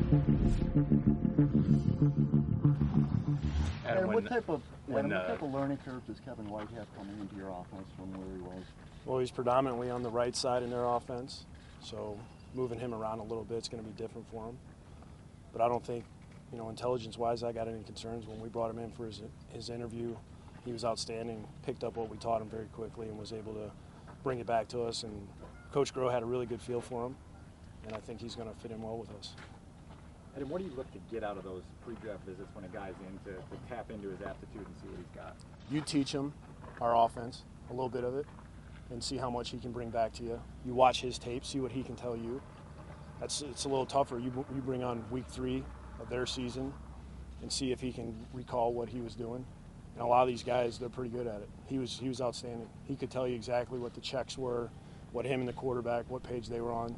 And what type of learning curve does Kevin White have coming into your offense from where he was? Well, he's predominantly on the right side in their offense, so moving him around a little bit is going to be different for him. But I don't think, intelligence-wise, I got any concerns. When we brought him in for his interview, he was outstanding, picked up what we taught him very quickly and was able to bring it back to us. And Coach Groh had a really good feel for him, and I think he's going to fit in well with us. And what do you look to get out of those pre-draft visits when a guy's in to tap into his aptitude and see what he's got? You teach him our offense, a little bit of it, and see how much he can bring back to you. You watch his tape, see what he can tell you. It's a little tougher. You bring on week 3 of their season and see if he can recall what he was doing. And a lot of these guys, they're pretty good at it. He was outstanding. He could tell you exactly what the checks were, what him and the quarterback, what page they were on.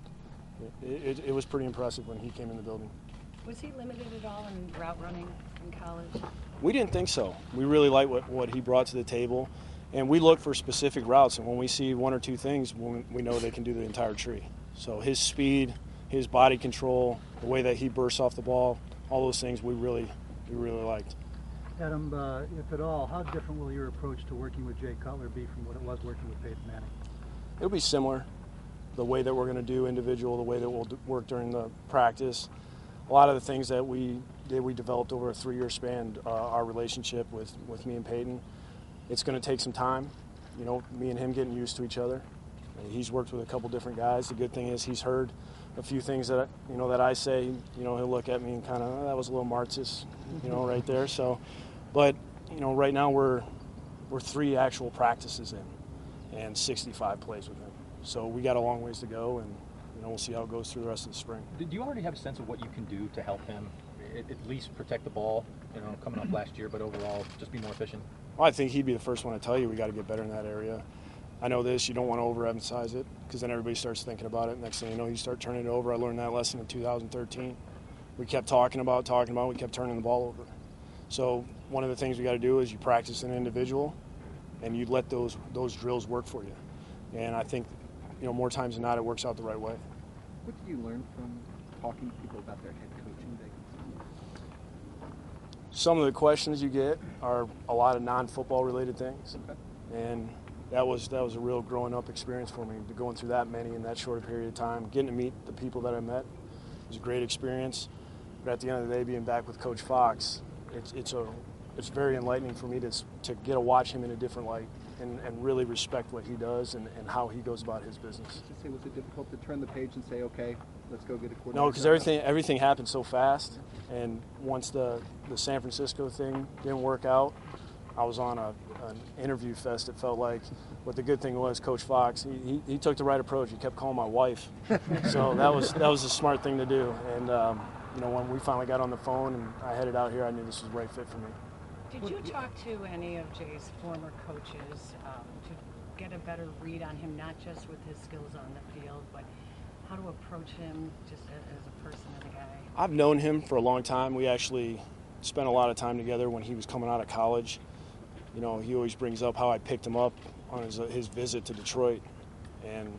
It was pretty impressive when he came in the building. Was he limited at all in route running in college? We didn't think so. We really liked what he brought to the table. And we look for specific routes, and when we see 1 or 2 things, we know they can do the entire tree. So his speed, his body control, the way that he bursts off the ball, all those things we really liked. Adam, if at all, how different will your approach to working with Jay Cutler be from what it was working with Peyton Manning? It'll be similar. The way that we're going to do individual, the way that we'll work during the practice. A lot of the things that we developed over a 3-year span, our relationship with me and Peyton. It's going to take some time, me and him getting used to each other. He's worked with a couple different guys. The good thing is he's heard a few things that that I say. He'll look at me and kind of, that was a little Martzis, right there. So, but right now we're 3 actual practices in, and 65 plays with him. So we got a long ways to go, and we'll see how it goes through the rest of the spring. Do you already have a sense of what you can do to help him at least protect the ball, coming up last year, but overall just be more efficient? Well, I think he'd be the first one to tell you we got to get better in that area. I know this, you don't want to overemphasize it because then everybody starts thinking about it. Next thing you know, you start turning it over. I learned that lesson in 2013. We kept talking about it, we kept turning the ball over. So one of the things we got to do is you practice an individual and you let those drills work for you. And I think, more times than not, it works out the right way. What did you learn from talking to people about their head coaching vacancy? Some of the questions you get are a lot of non-football related things. Okay. And that was a real growing up experience for me, going through that many in that short period of time. Getting to meet the people that I met was a great experience. But at the end of the day, being back with Coach Fox, it's very enlightening for me to get to watch him in a different light and really respect what he does and how he goes about his business. Was it difficult to turn the page and say, okay, let's go get a coordinator? No, because everything happened so fast. And once the San Francisco thing didn't work out, I was on an interview fest, it felt like. But the good thing was Coach Fox, he took the right approach. He kept calling my wife. So that was a smart thing to do. And, when we finally got on the phone and I headed out here, I knew this was the right fit for me. Did you talk to any of Jay's former coaches to get a better read on him, not just with his skills on the field, but how to approach him just as a person and a guy? I've known him for a long time. We actually spent a lot of time together when he was coming out of college. He always brings up how I picked him up on his visit to Detroit. And,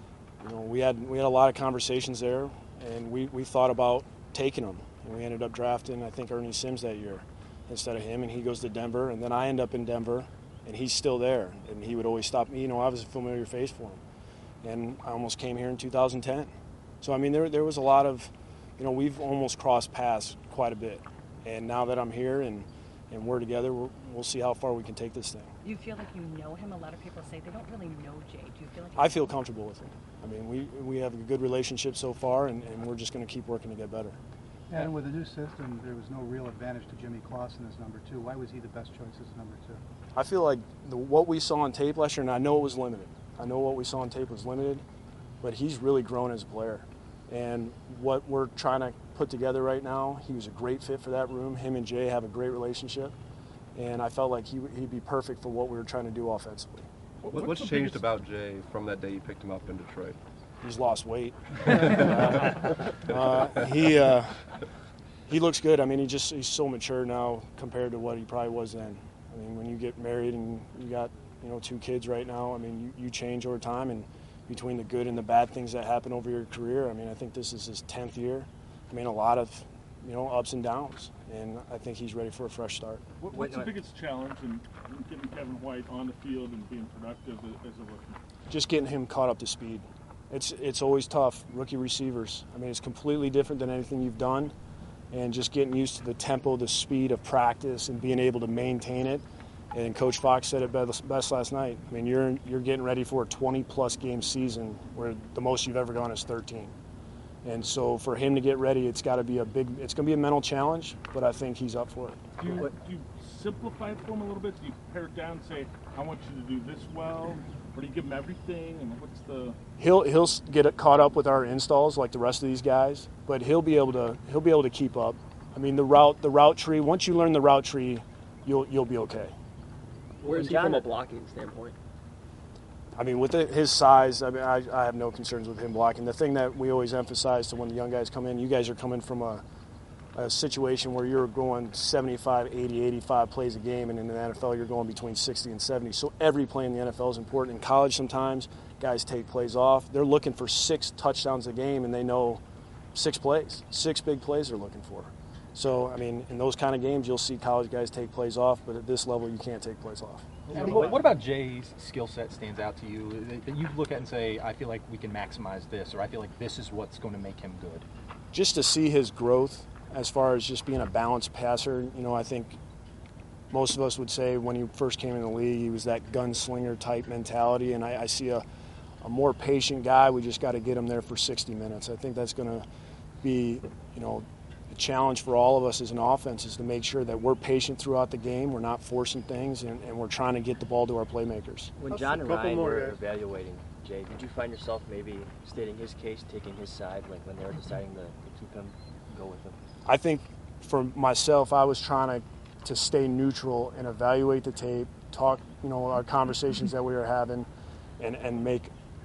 we had a lot of conversations there, and we thought about taking him. And we ended up drafting, I think, Ernie Sims that year instead of him, and he goes to Denver. And then I end up in Denver, and he's still there. And he would always stop me. I was a familiar face for him. And I almost came here in 2010. So, there was a lot of, we've almost crossed paths quite a bit. And now that I'm here and we're together, we'll see how far we can take this thing. Do you feel like you know him? A lot of people say they don't really know Jay. Do you feel like I feel comfortable with him. We have a good relationship so far, and we're just going to keep working to get better. And with the new system, there was no real advantage to Jimmy Clausen as number 2. Why was he the best choice as number 2? I feel like what we saw on tape last year, and I know it was limited. I know what we saw on tape was limited, but he's really grown as a player. And what we're trying to put together right now, he was a great fit for that room. Him and Jay have a great relationship, and I felt like he'd be perfect for what we were trying to do offensively. What's changed about Jay from that day you picked him up in Detroit? He's lost weight. He looks good. He's so mature now compared to what he probably was then. When you get married and you got 2 kids right now, you change over time, and between the good and the bad things that happen over your career, I think this is his 10th year. I mean, a lot of, ups and downs, and I think he's ready for a fresh start. What's the biggest challenge in getting Kevin White on the field and being productive as a rookie? Just getting him caught up to speed. It's always tough, rookie receivers. I mean, it's completely different than anything you've done, and just getting used to the tempo, the speed of practice, and being able to maintain it. And Coach Fox said it best last night. I mean, you're getting ready for a 20-plus game season where the most you've ever gone is 13. And so for him to get ready, it's going to be a mental challenge, but I think he's up for it. Do you simplify it for him a little bit? Do you pare it down and say, I want you to do this well? Or do you give him everything? And what's the... He'll get it caught up with our installs like the rest of these guys, but he'll be able to keep up. I mean, the route tree, once you learn the route tree, you'll be okay. Where is he from a blocking standpoint? I mean, with his size, I mean, I have no concerns with him blocking. The thing that we always emphasize to when the young guys come in, you guys are coming from a situation where you're going 75, 80, 85 plays a game, and in the NFL you're going between 60 and 70. So every play in the NFL is important. In college sometimes guys take plays off. They're looking for 6 touchdowns a game, and they know 6 plays. 6 big plays they're looking for. So, I mean, in those kind of games, you'll see college guys take plays off, but at this level, you can't take plays off. And what about Jay's skill set stands out to you that you look at and say, I feel like we can maximize this, or I feel like this is what's going to make him good? Just to see his growth as far as just being a balanced passer, I think most of us would say when he first came in the league, he was that gunslinger type mentality, and I see a more patient guy. We just got to get him there for 60 minutes. I think that's going to be, the challenge for all of us as an offense is to make sure that we're patient throughout the game, we're not forcing things, and we're trying to get the ball to our playmakers. When John and Ryan were evaluating Jay, did you find yourself maybe stating his case, taking his side, like when they were deciding to keep him, go with him? I think for myself, I was trying to stay neutral and evaluate the tape, talk, our conversations that we were having, and make,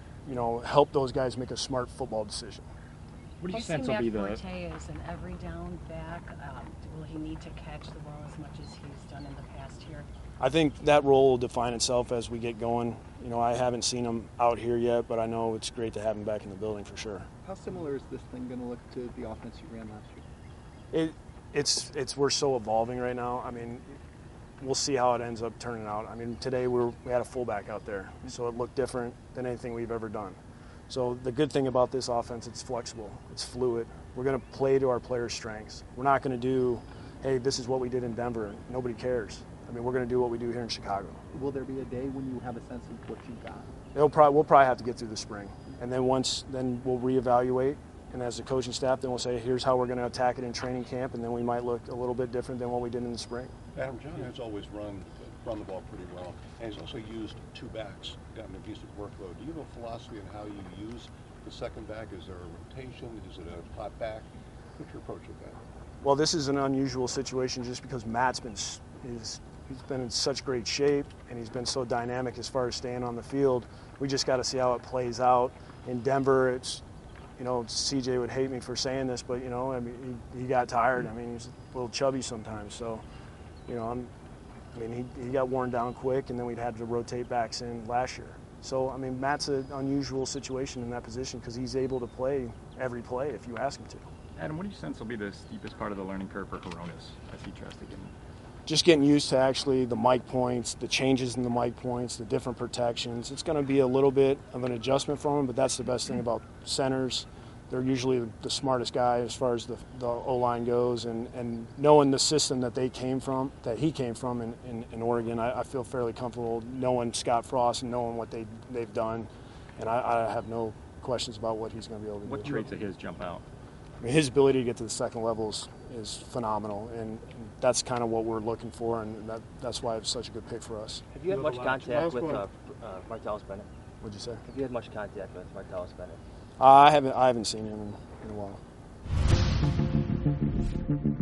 help those guys make a smart football decision. What do you I see sense will be the... Matt Forte as an every down back. Will he need to catch the ball as much as he's done in the past year? I think that role will define itself as we get going. I haven't seen him out here yet, but I know it's great to have him back in the building for sure. How similar is this thing going to look to the offense you ran last year? We're so evolving right now. I mean, we'll see how it ends up turning out. I mean, today we had a fullback out there, so it looked different than anything we've ever done. So the good thing about this offense, it's flexible, it's fluid. We're going to play to our players' strengths. We're not going to do, hey, this is what we did in Denver. Nobody cares. I mean, we're going to do what we do here in Chicago. Will there be a day when you have a sense of what you got? We'll probably have to get through the spring, and then then we'll reevaluate. And as a coaching staff, then we'll say, here's how we're going to attack it in training camp, and then we might look a little bit different than what we did in the spring. Adam, John has always run the ball pretty well, and he's also used 2 backs, got an abusive workload. Do you have a philosophy on how you use the second back? Is there a rotation? Is it a hot back? What's your approach with that? Well, this is an unusual situation just because Matt's he's been in such great shape, and he's been so dynamic as far as staying on the field. We just got to see how it plays out. In Denver, it's, CJ would hate me for saying this, but, I mean, he got tired. I mean, he's a little chubby sometimes. So, he got worn down quick, and then we'd had to rotate backs in last year. So, I mean, Matt's an unusual situation in that position because he's able to play every play if you ask him to. Adam, what do you sense will be the steepest part of the learning curve for Coronas as he tries to get in? Just getting used to actually the mic points, the changes in the mic points, the different protections. It's going to be a little bit of an adjustment for him, but that's the best thing about centers. They're usually the smartest guy as far as the O-line goes, and knowing the system that he came from in Oregon, I feel fairly comfortable knowing Scott Frost and knowing what they've done, and I have no questions about what he's going to be able to do. What traits of his jump out? I mean, his ability to get to the second level is phenomenal, and that's kind of what we're looking for, and that's why it's such a good pick for us. Have you had much contact with Martellus Bennett? What'd you say? Have you had much contact with Martellus Bennett? I haven't seen him in a while.